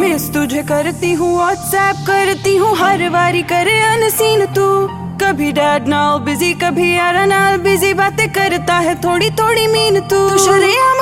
Miss तुझे करती हूँ, व्हाट्सएप करती हूँ, हर बारी करे अनसीन तू। कभी डैड नाल बिजी, कभी यार नाल बिजी, बातें करता है थोड़ी थोड़ी मीन तू। शरेआम